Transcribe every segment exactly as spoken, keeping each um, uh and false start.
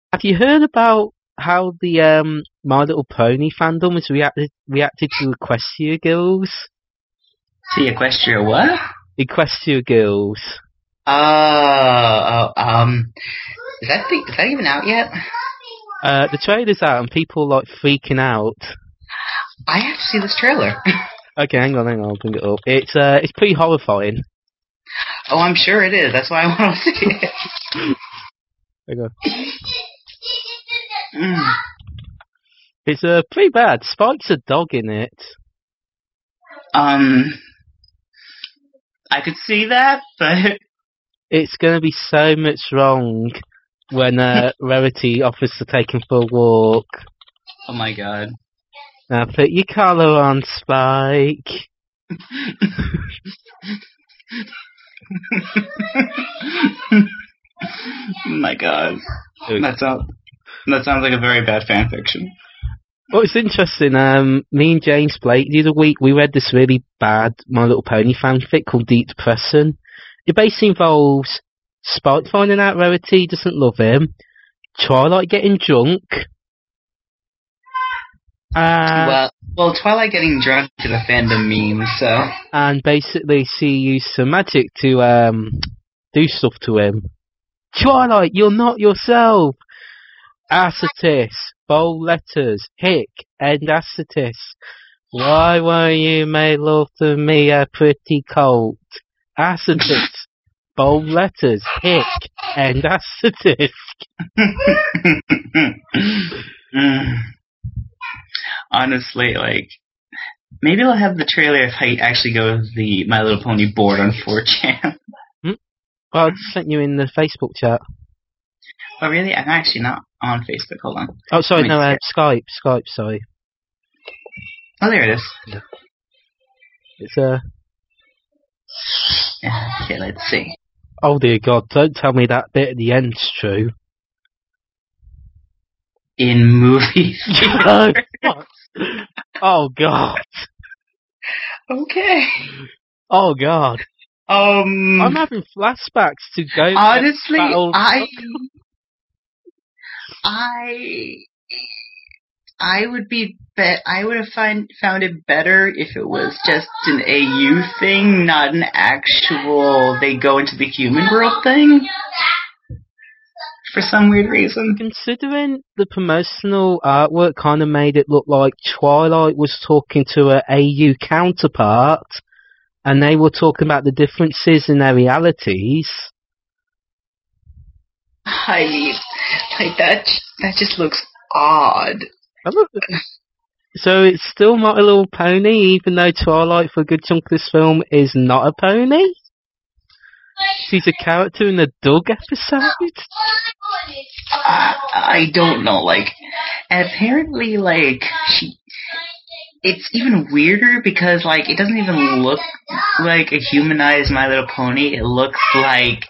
Have you heard about how the um, My Little Pony fandom has reacted reacted to Equestria Girls? The Equestria what? Equestria Girls. Oh, uh, um, is that the, is that even out yet? Uh, the trailer's out and people are like freaking out. I have to see this trailer. Okay, hang on, hang on, I'll bring it up. It's uh, it's pretty horrifying. Oh, I'm sure it is. That's why I want to see it. Hang on. Mm. It's uh, pretty bad. Spike's a dog in it. Um, I could see that, but it's going to be so much wrong when uh, Rarity offers to take him for a walk. Oh my god. Now put your collar on, Spike. Oh my god. That sounds, that sounds like a very bad fanfiction. Well, it's interesting. Um, me and James Blake the other week, we read this really bad My Little Pony fanfic called Deep Depression. It basically involves Spike finding out Rarity doesn't love him, Twilight getting drunk. Uh, well, well, Twilight getting drunk is a fandom meme, so. And basically she used some magic to um, do stuff to him. Twilight, you're not yourself! Acetus, bold letters, hick, and Acetus. Why won't you make love to me, a pretty colt? Acetus, bold letters, hick, and Acetus. mm. Honestly, like, maybe I'll have the trailer if I actually go to the My Little Pony board on four chan. Hmm? Well, I just sent you in the Facebook chat. Oh, really? I'm actually not on Facebook. Hold on. Oh, sorry, no, uh, Skype. Skype, sorry. Oh, there it is. Yeah. It's, uh... Okay, let's see. Oh, dear God, don't tell me that bit at the end's true. In movies. Oh, God. Okay. Oh, God. Um, I'm having flashbacks to go. Honestly, old... I, I, I would be bet. I would have find found it better if it was just an A U thing, not an actual they go into the human world thing. For some weird reason. Considering the promotional artwork kind of made it look like Twilight was talking to her A U counterpart, and they were talking about the differences in their realities. I, like that, that just looks odd. So it's still not a Little Pony, even though Twilight for a good chunk of this film is not a pony? She's a character in the Doug episode? Uh, I don't know, like, and apparently, like, she, it's even weirder because, like, it doesn't even look like a humanized My Little Pony. It looks like,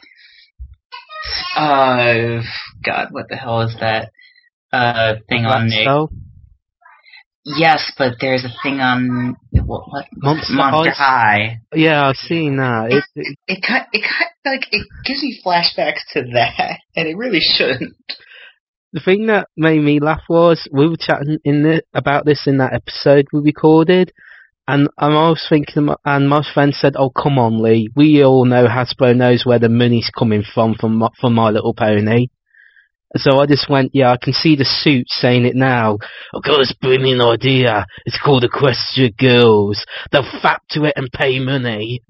uh, God, what the hell is that, uh, thing on Nick? So? Yes, but there's a thing on, what, what? Monster, Monster High. High. Yeah, I've seen that. It, it, it, it, it, like, it gives me flashbacks to that, and it really shouldn't. The thing that made me laugh was, we were chatting in the, about this in that episode we recorded, and, and I was thinking, and my friend said, oh, come on, Lee, we all know Hasbro knows where the money's coming from from, from My Little Pony. So I just went, yeah, I can see the suit saying it now. I've got this brilliant idea. It's called Equestria Girls. They'll fap to it and pay money.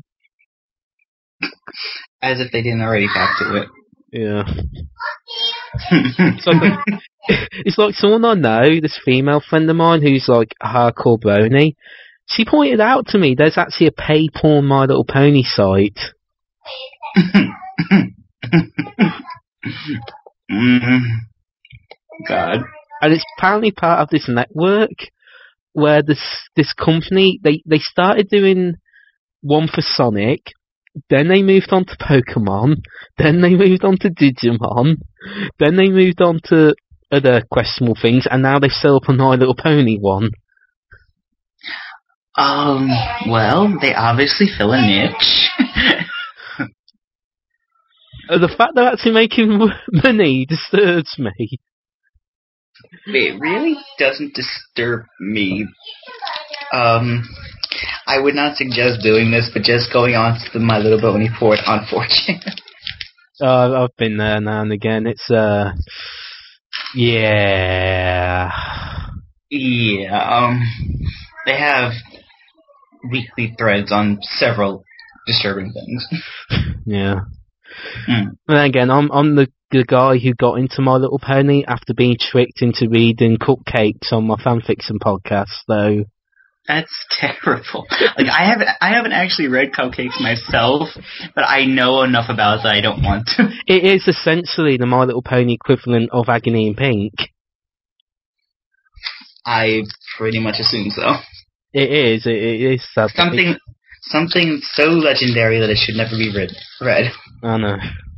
As if they didn't already fap to it. Yeah. it's, like, it's like someone I know, this female friend of mine who's like a hardcore brony. She pointed out to me there's actually a pay porn My Little Pony site. Mm-hmm. God. And it's apparently part of this network where this this company, they, they started doing one for Sonic, then they moved on to Pokemon, then they moved on to Digimon, then they moved on to other questionable things, and now they've set up a My Little Pony one. Um, well, they obviously fill a niche. The fact they're actually making money disturbs me. it really doesn't disturb me. Um, I would not suggest doing this, but just going on to the My Little Pony port on four chan. Oh, I've been there now and again. It's, uh... Yeah... Yeah, um... They have weekly threads on several disturbing things. Yeah. Mm. And then again, I'm I'm the, the guy who got into My Little Pony after being tricked into reading Cupcakes on my fanfiction podcast, though. That's terrible. Like I haven't I haven't actually read Cupcakes myself, but I know enough about it that I don't want to. It is essentially the My Little Pony equivalent of Agony in Pink. I pretty much assume so. It is. It, it is sad. Something, something so legendary that it should never be read. read. I know.